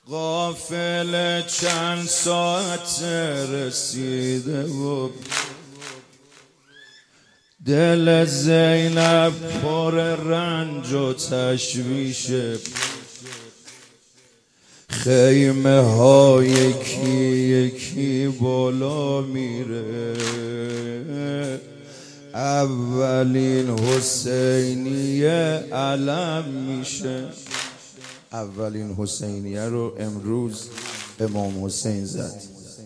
قافل چند ساعت رسیده و دل زینب پر رنج و تشویشه. خیمه ها یکی یکی بالا میره، اولین حسینیه علم میشه. اولین حسینیه رو امروز امام حسین زد.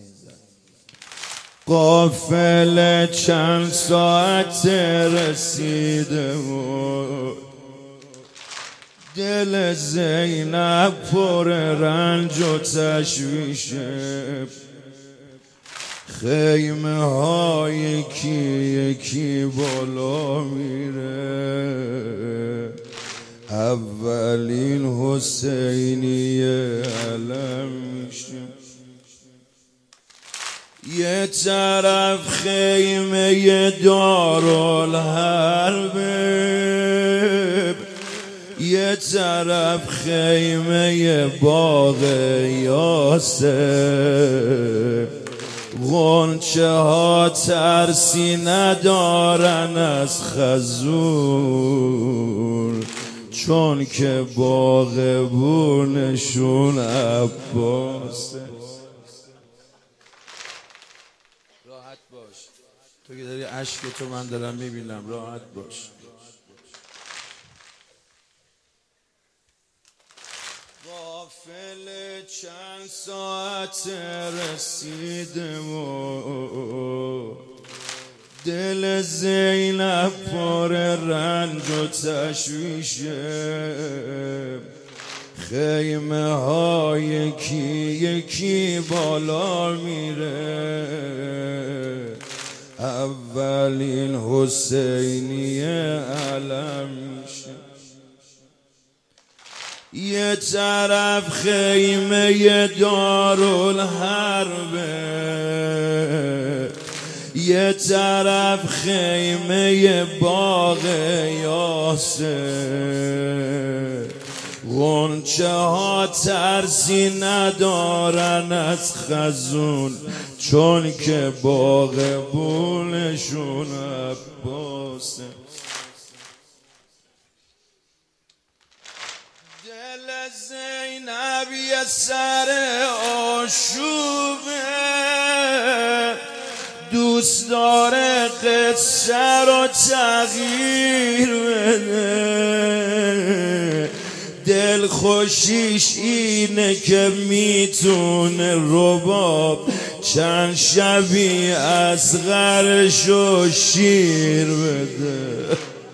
قافل چند ساعت رسیده و دل زینب پر رنج و تشویشه. خیمه ها یکی یکی بالا میره، اولین حسینیه علم میشه. یه طرف خیمه دارالحرب، یه طرف خیمه باغ یاسر. غنچه ها ترسی ندارن از خزون، چون که باغبونشون عباسه. راحت باش، تو که داری عشق تو من دارم میبینم، راحت باش. قافل چند ساعت رسیده و دل زینب پر رنج و تشویشه. خیمه ها یکی یکی بالا میره، اولین حسینیه علم میشه. یه طرف خیمه دارالحربه، یه طرف خیمه باغ یاسر. غنچه ها ترسی ندارن از خزون، چون که باغبونشون عباسه. دل زینب یه سر آشوبه، دوست داره قصه رو تغییر بده. دل خوشیش اینه که میتونه رباب چند شبی از غرش و شیر بده.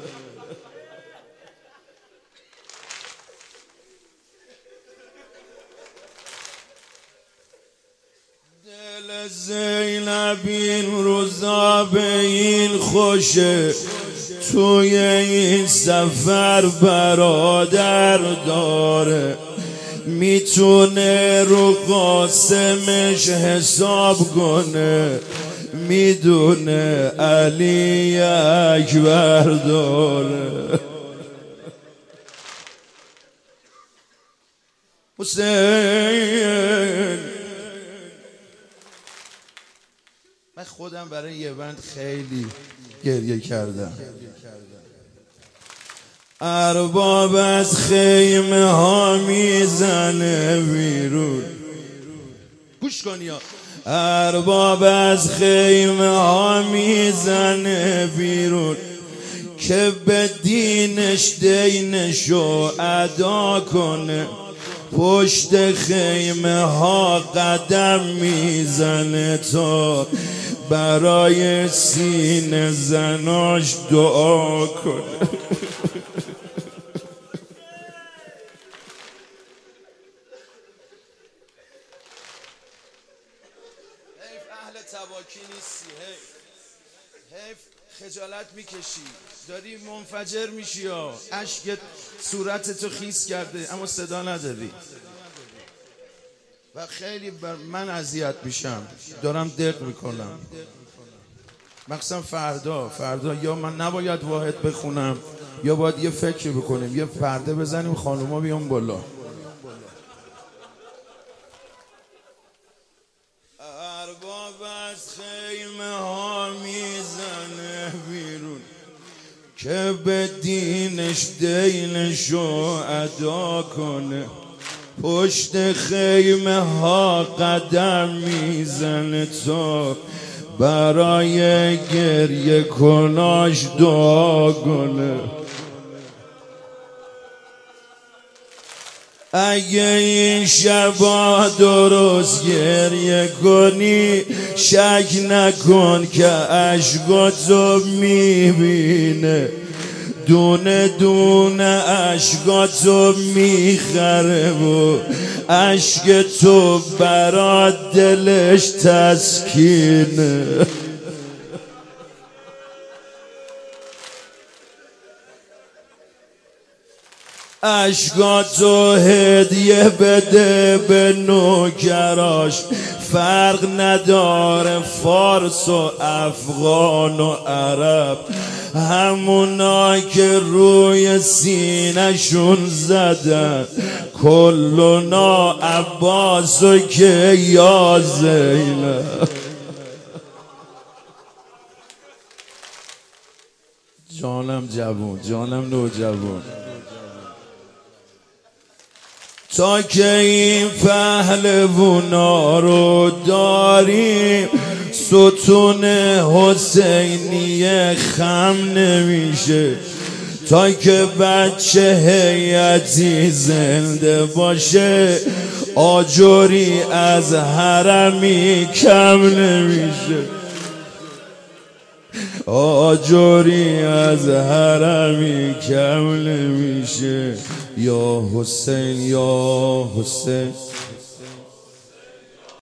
دل زینب این روزا به این خوشه، توی این سفر برادر داره. میتونه رو قاسمش حساب کنه، میدونه علی اکبر داره. حسین، من خودم برای یه بند خیلی گریه کردم. ارباب از خیمه ها میزنه بیرون، گوش کن یا ارباب از خیمه ها میزنه بیرون، که به دینش دینشو ادا کنه. پشت خیمه ها قدم میزنه تا برای سینه زناش دعا کنه. اهل تواکی نیستی، حیف خجالت میکشی، داری منفجر میشی یا اشک صورتتو خیس کرده اما صدا نداری و خیلی بر من اذیت میشم، دارم دق میکنم. مخصوصا فردا یا من نباید واحد بخونم یا باید یه فکر بکنیم، یه پرده بزنیم خانوما بیان بالا. ارباب از خیمه ها میزنه بیرون که به دینش دینشو ادا کنه. پشت خیمه ها قدم میزنه تا برای گریه کناش دعا کنه. اگه این شبا درست گریه کنی شک نکن که عشقاتو میبینه، دونه دونه عشقاتو میخره و عشق تو برات دلش تسکینه. عشقاتو هدیه بده به نوکراش، فرق نداره فارس و افغان و عرب، همونا که روی سینه‌شون زدن کلنا عباسو که یا زینب. جانم جوون، جانم نوجوان، تا که این پهلوونا رو داریم ستون حسینیه خم نمیشه. تا که بچه هیئتی زنده باشه آجری از حرمی کم نمیشه، آجری از حرمی کم نمیشه. یا حسین یا حسین